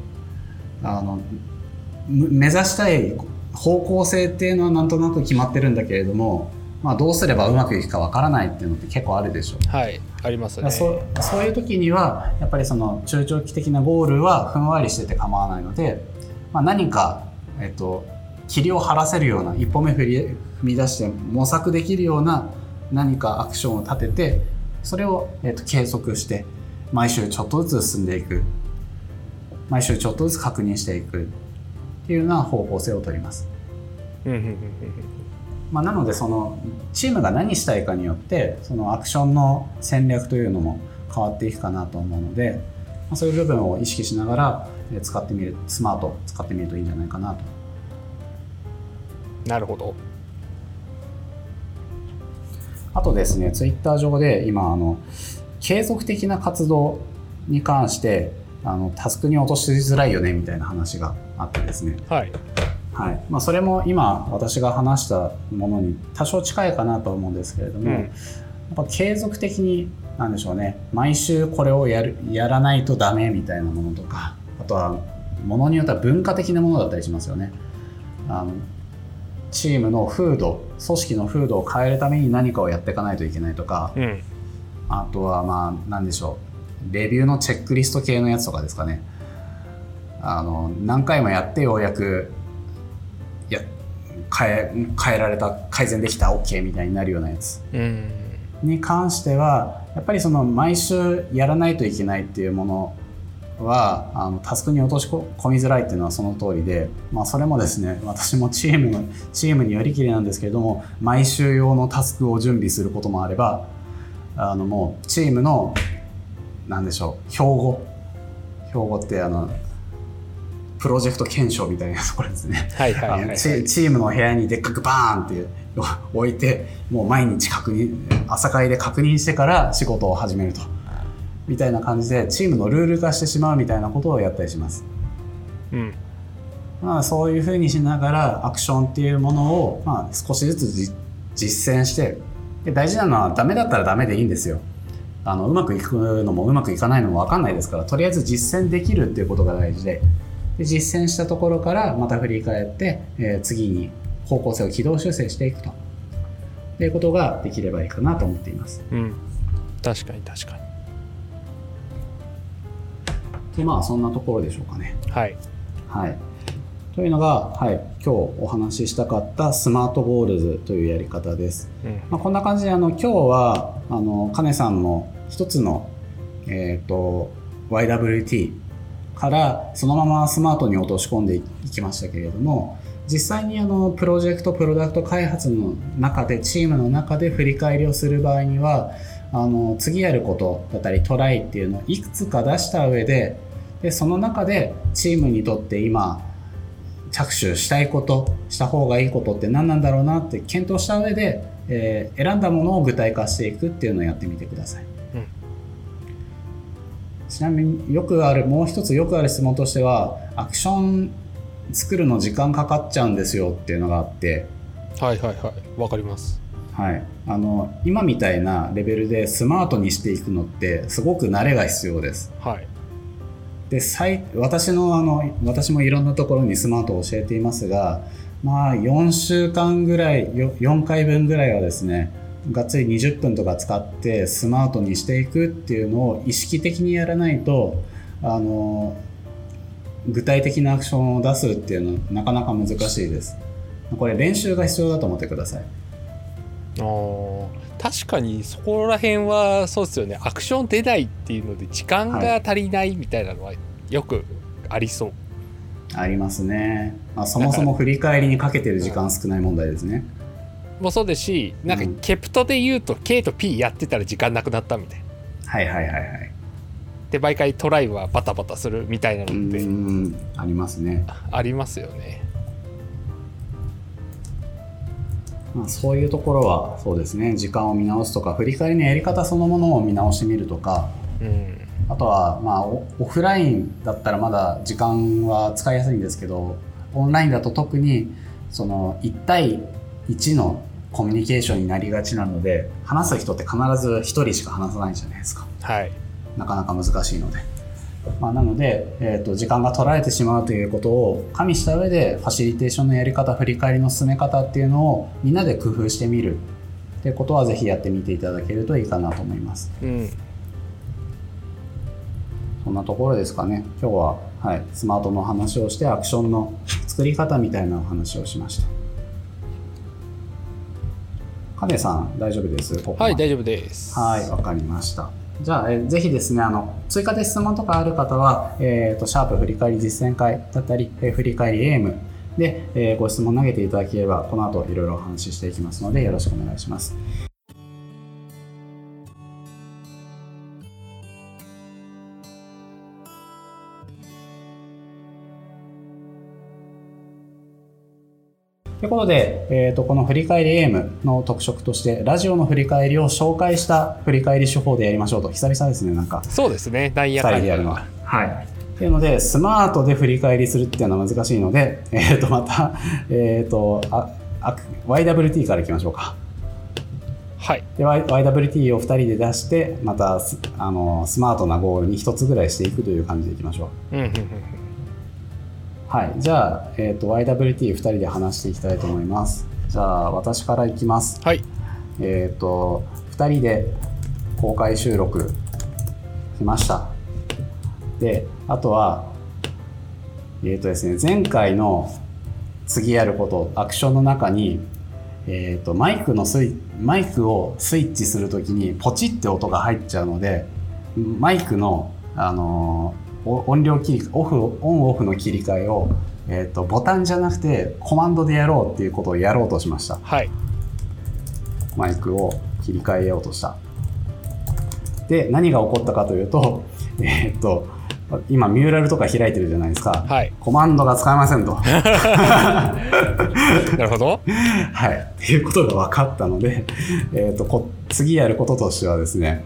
目指したい方向性っていうのはなんとなく決まってるんだけれども、どうすればうまくいくかわからないっていうのって結構あるでしょ。 ありますね。 そういう時にはやっぱりその中長期的なゴールはふんわりしてて構わないので、何か、霧を晴らせるような一歩目踏み出して模索できるような何かアクションを立ててそれを、計測して毎週ちょっとずつ進んでいく、毎週ちょっとずつ確認していくっていうような方向性を取ります。なのでそのチームが何したいかによってそのアクションの戦略というのも変わっていくかなと思うので、そういう部分を意識しながら使ってみる、スマート使ってみるといいんじゃないかなと。 なるほど。 あとですね、ツイッター上で今継続的な活動に関してタスクに落としづらいよねみたいな話があってですね、それも今私が話したものに多少近いかなと思うんですけれども、やっぱ継続的になんでしょうね、毎週これをやらないとダメみたいなものとか、あとはものによっては文化的なものだったりしますよね。チームの風土、組織の風土を変えるために何かをやっていかないといけないとか、あとは何でしょう、レビューのチェックリスト系のやつとかですかね。何回もやってようやく変えられた、改善できた OK みたいになるようなやつに関してはやっぱりその毎週やらないといけないっていうものはタスクに落とし込みづらいっていうのはその通りで、それもですね、私もチームによりきりなんですけれども、毎週用のタスクを準備することもあればもうチームの何でしょう、標語ってプロジェクト検証みたいなところですね。チームの部屋にでっかくバーンって置いて、もう毎日朝会で確認してから仕事を始めるとみたいな感じでチームのルール化してしまうみたいなことをやったりします。そういうふうにしながらアクションっていうものを少しずつ実践して、で大事なのはダメだったらダメでいいんですよ。うまくいくのもうまくいかないのも分かんないですから、とりあえず実践できるっていうことが大事で、実践したところからまた振り返って、次に方向性を軌道修正していくということができればいいかなと思っています。 確かにでそんなところでしょうかね。というのが、今日お話ししたかったスマートゴールズというやり方です。こんな感じで今日は金さんの一つの、YWT からそのままスマートに落とし込んでいきましたけれども、実際にプロジェクトプロダクト開発の中でチームの中で振り返りをする場合には次やることだったりトライっていうのをいくつか出した上で、 でその中でチームにとって今着手したいことした方がいいことって何なんだろうなって検討した上で、選んだものを具体化していくっていうのをやってみてください。ちなみにもう一つよくある質問としては、アクション作るの時間かかっちゃうんですよっていうのがあって、 はいはいはい、わかります。 はい、今みたいなレベルでスマートにしていくのってすごく慣れが必要です。 はい。 で私もいろんなところにスマートを教えていますが、まあ4週間ぐらい4回分ぐらいはですね、がっつり20分とか使ってスマートにしていくっていうのを意識的にやらないと、具体的なアクションを出すっていうのはなかなか難しいです。これ練習が必要だと思ってください。 確かにそこら辺はそうですよね。アクション出ないっていうので時間が足りないみたいなのはよくありそう。 ありますね。そもそも振り返りにかけてる時間少ない問題ですね。 もうそうですし、なんかケプトで言うと K と P やってたら時間なくなったみたいな。 はいはいはいはい。で毎回トライはバタバタするみたいなのってありますね。 ありますよね。 そういうところはそうですね、時間を見直すとか振り返りのやり方そのものを見直してみるとか、あとはオフラインだったらまだ時間は使いやすいんですけど、オンラインだと特にその1対1のコミュニケーションになりがちなので、話す人って必ず1人しか話さないじゃないですか。 はい。 なかなか難しいので、なので、時間が取られてしまうということを加味した上でファシリテーションのやり方、振り返りの進め方っていうのをみんなで工夫してみるっていうことはぜひやってみていただけるといいかなと思います。そんなところですかね。今日は、スマートの話をしてアクションの作り方みたいなお話をしました。金さん大丈夫です？ はい、大丈夫です。 はい、わかりました。じゃあ、ぜひですね、追加で質問とかある方は、シャープ振り返り実践会だったり、振り返りエイムで、ご質問投げていただければ、この後いろいろお話ししていきますので、よろしくお願いします。ということで、この振り返りエイムの特色として、ラジオの振り返りを紹介した振り返り手法でやりましょうと。久々ですね、なんか。 そうですね、ダイヤ 2人でやるのは。はい。っていうので、スマートで振り返りするっていうのは難しいので、また、YWT からいきましょうか。 はい。 で、YWT を2人で出して、またスマートなゴールに1つぐらいしていくという感じでいきましょう。はい、じゃあ、YWT2 人で話していきたいと思います。じゃあ私からいきます。 はい。 2人で公開収録しました。で、あとはですね、前回の次やることアクションの中に、マイクをスイッチするときにポチって音が入っちゃうので、マイクの音量オンオフの切り替えを、ボタンじゃなくてコマンドでやろうっていうことをやろうとしました。 はい。 マイクを切り替えようとした。で、何が起こったかというと、今ミューラルとか開いてるじゃないですか。 はい。 コマンドが使えませんと。 なるほど。 はい。っていうことが分かったので、次やることとしてはですね、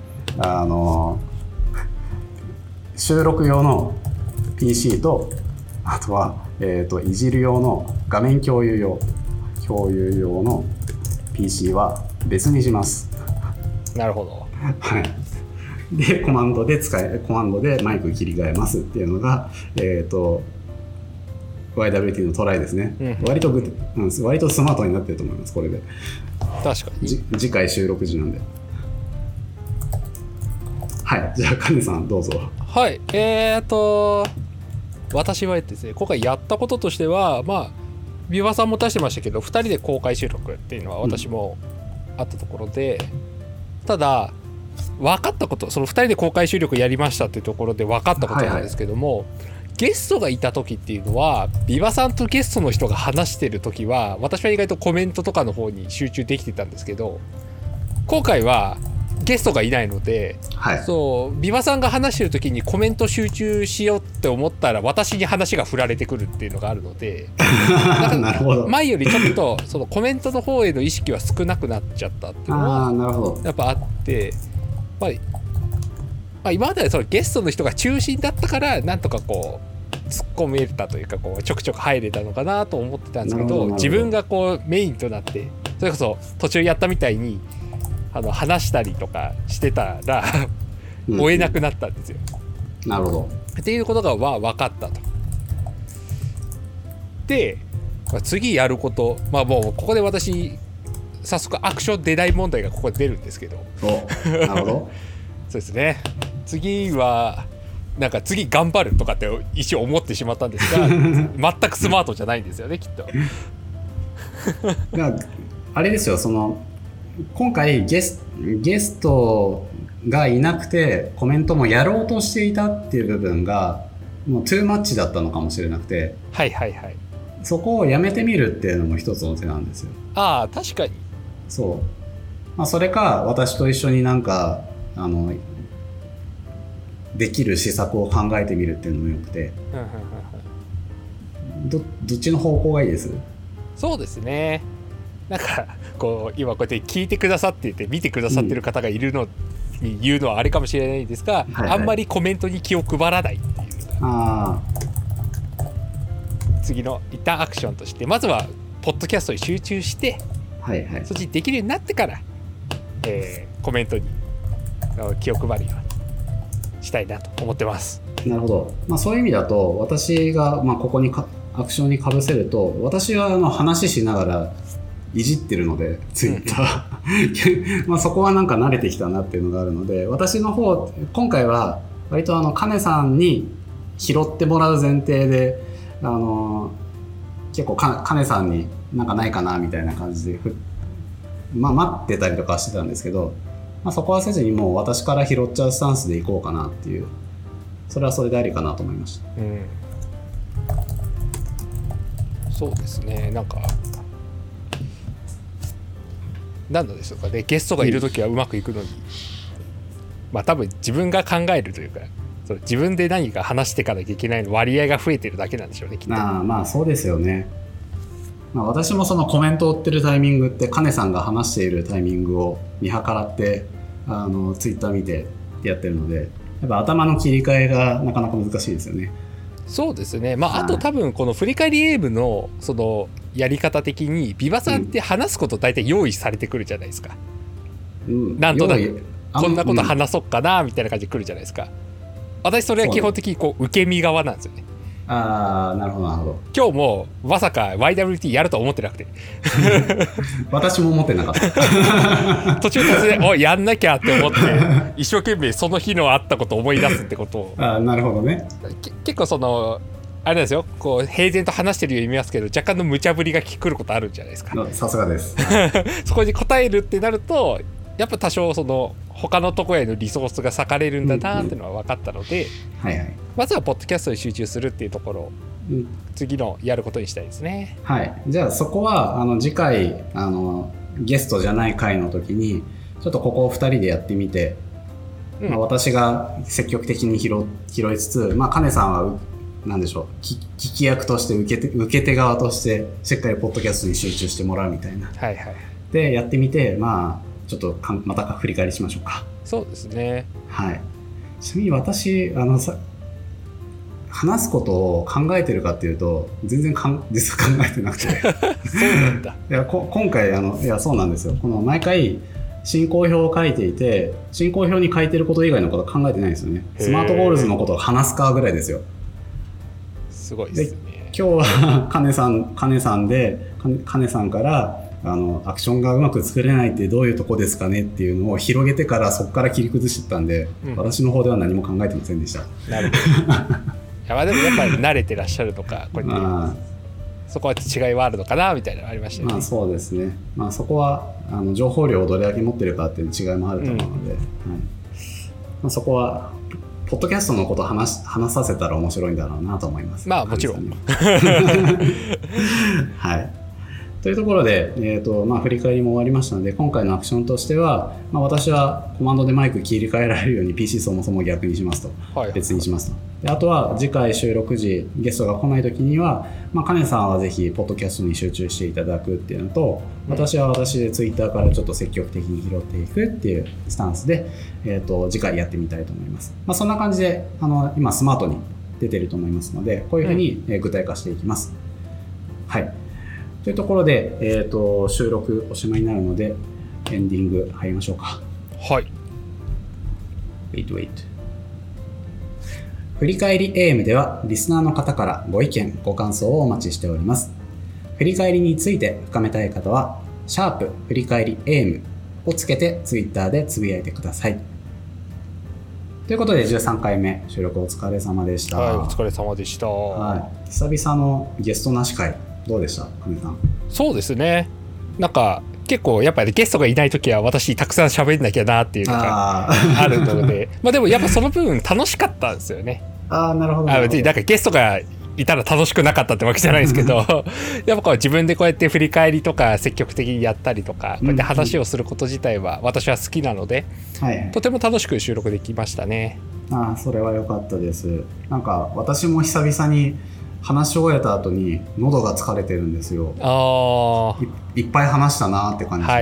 収録用の PC と、あとは、いじる用の画面共有用の PC は別にします。なるほど。 はい。で、コマンドでマイク切り替えますっていうのが、YWT のトライですね。割とスマートになってると思います、これで。 確かに。 次回収録時なんで。はい、じゃあカネさんどうぞ。 はい、私はですね、今回やったこととしては、ビワさんも出してましたけど、2人で公開収録っていうのは私もあったところで、ただ分かったこと、その2人で公開収録やりましたっていうところで分かったことなんですけども、ゲストがいた時っていうのは、ビワさんとゲストの人が話してる時は私は意外とコメントとかの方に集中できてたんですけど、今回はゲストがいないので、 はい、 そうビバさんが話してる時にコメント集中しようって思ったら私に話が振られてくるっていうのがあるのでなるほど。 前よりちょっとそのコメントの方への意識は少なくなっちゃったっていうのはなるほどやっぱあって、まあ、今まではそのゲストの人が中心だったからなんとかこう突っ込めたというかこうちょくちょく入れたのかなと思ってたんですけど、自分がこうメインとなってそれこそ途中やったみたいに話したりとかしてたら追えなくなったんですよ。 なるほど。 っていうことが分かったと。で、次やること、もうここで私早速アクションデザイン問題がここで出るんですけど。 なるほど。 そうですね。次はなんか次頑張るとかって一応思ってしまったんですが全くスマートじゃないんですよねきっと。 あれですよ、その今回ゲストがいなくてコメントもやろうとしていたっていう部分がもうトゥーマッチだったのかもしれなくて、 はいはいはい、 そこをやめてみるっていうのも一つの手なんですよ。 ああ確かにそう、それか私と一緒になんかできる施策を考えてみるっていうのもよくて、どっちの方向がいいです？ そうですね、なんかこう今こうやって聞いてくださっていて見てくださってる方がいるのに言うのはあれかもしれないですが、あんまりコメントに気を配らないっていう次の一旦アクションとしてまずはポッドキャストに集中して、そっちにできるようになってから、コメントに気を配るようにしたいなと思ってます。 なるほど、そういう意味だと私が、ここにアクションにかぶせると、私は話しながらいじってるのでツイッターそこはなんか慣れてきたなっていうのがあるので、私の方今回は割とカネさんに拾ってもらう前提で結構カネさんになんかないかなみたいな感じで待ってたりとかしてたんですけど、そこはせずにもう私から拾っちゃうスタンスでいこうかなっていう、それはそれでありかなと思いました。 そうですね、なんか何なんでしょうかね、ゲストがいるときはうまくいくのに、多分自分が考えるというか自分で何か話していかなきゃいけないの割合が増えてるだけなんでしょうねきっと。 そうですよね。私もそのコメントを追ってるタイミングってカネさんが話しているタイミングを見計らってツイッター見てやってるので、やっぱ頭の切り替えがなかなか難しいですよね。 そうですね、あと多分この振り返りゲームのそのやり方的にビバさんって話すこと大体用意されてくるじゃないですか、なんとなくこんなこと話そっかなみたいな感じで来るじゃないですか。私それは基本的にこう受け身側なんですよね。 なるほどなるほど。 今日もまさか YWT やると思ってなくて私も思ってなかった途中突然やんなきゃって思って一生懸命その日のあったことを思い出すってことをなるほどね。 結構そのあれなんですよ、こう平然と話してるように見えますけど若干の無茶ぶりが来ることあるんじゃないですか。 さすがですそこに答えるってなるとやっぱ多少その他のところへのリソースが割かれるんだなっていうのは分かったので、まずはポッドキャストに集中するっていうところを次のやることにしたいですね。 じゃあそこは次回ゲストじゃない回の時にちょっとここを2人でやってみて、私が積極的に拾いつつ、カネさんはなんでしょう、聞き役として受け手側としてしっかりポッドキャストに集中してもらうみたいな、でやってみて、ちょっとまた振り返りしましょうか。 そうですね。 ちなみに私話すことを考えてるかっていうと全然実は考えてなくてそうなんだ。 今回そうなんですよ。この毎回進行表を書いていて、進行表に書いてること以外のこと考えてないんですよね。スマートゴールズのことを話すかぐらいですよ。 すごいですね。 今日はカネさんからアクションがうまく作れないってどういうとこですかねっていうのを広げてからそこから切り崩してったんで、私の方では何も考えてませんでした。 なるほど。でもやっぱり慣れてらっしゃるとかこうやってそこは違いはあるのかなみたいなのありましたよね。そうですね。 そこは情報量をどれだけ持ってるかっていう違いもあると思うので、そこはポッドキャストのことを話させたら面白いんだろうなと思います。 もちろんというところで、振り返りも終わりましたので、今回のアクションとしては、私はコマンドでマイク切り替えられるように PC そもそも逆にしますと、別にしますと。であとは次回収録時ゲストが来ない時には、カネさんはぜひポッドキャストに集中していただくっていうのと、私は私で Twitter からちょっと積極的に拾っていくっていうスタンスで、次回やってみたいと思います。そんな感じで今スマートに出てると思いますので、こういうふうに具体化していきます。はい。というところで、収録おしまいになるのでエンディング入りましょうか。 はい。 Wait。振り返り AM ではリスナーの方からご意見ご感想をお待ちしております。振り返りについて深めたい方はシャープ振り返り AM をつけて Twitter でつぶやいてください。ということで13回目収録お疲れ様でした。 はい、お疲れ様でした。 はい、久々のゲストなし会どうでした、金さん。 そうですね。なんか結構やっぱりゲストがいないときは私たくさん喋んなきゃなっていうのがあるので、でもやっぱその分楽しかったんですよね。 なるほど。 別になんかゲストがいたら楽しくなかったってわけじゃないですけどやっぱこう自分でこうやって振り返りとか積極的にやったりとかこうやって話をすること自体は私は好きなので、とても楽しく収録できましたね。 それは良かったです。なんか私も久々に話し終えた後に喉が疲れてるんですよ。いっぱい話したなって感じします。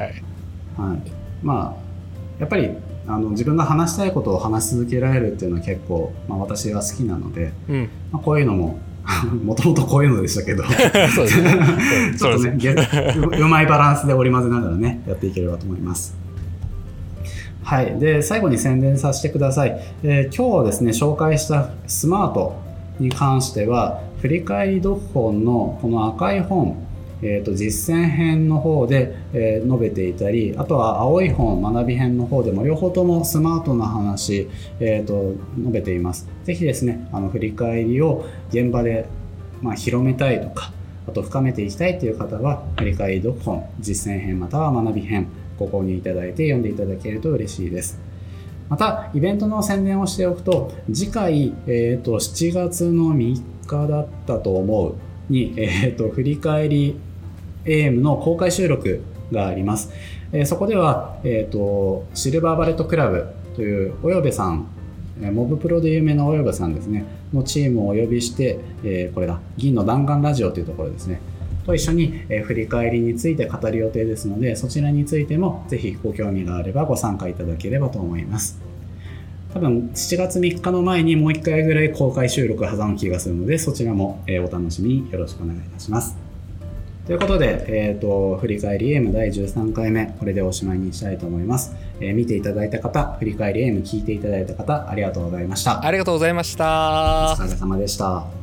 やっぱり自分が話したいことを話し続けられるっていうのは結構、私は好きなので、こういうのももともとこういうのでしたけどそうですねちょっとねうまいバランスで織り交ぜながらねやっていければと思います。はい。で最後に宣伝させてください。今日ですね紹介したスマートに関しては振り返り読本のこの赤い本、実践編の方で、述べていたり、あとは青い本学び編の方でも両方ともスマートな話、述べています。ぜひですね振り返りを現場で、広めたいとかあと深めていきたいという方は振り返り読本実践編または学び編ご購入いただいて読んでいただけると嬉しいです。またイベントの宣伝をしておくと次回、7月の3日だったと思うに、振り返り AM の公開収録があります。そこでは、シルバーバレットクラブというおよべさん、モブプロで有名なおよべさんですねのチームをお呼びして、これだ銀の弾丸ラジオというところですねと一緒に、振り返りについて語る予定ですので、そちらについてもぜひご興味があればご参加いただければと思います。多分7月3日の前にもう1回ぐらい公開収録を挟む気がするので、そちらも、お楽しみによろしくお願いいたします。ということで、振り返り AM 第13回目これでおしまいにしたいと思います。見ていただいた方、振り返り AM 聞いていただいた方ありがとうございました。 ありがとうございました。 お疲れ様でした。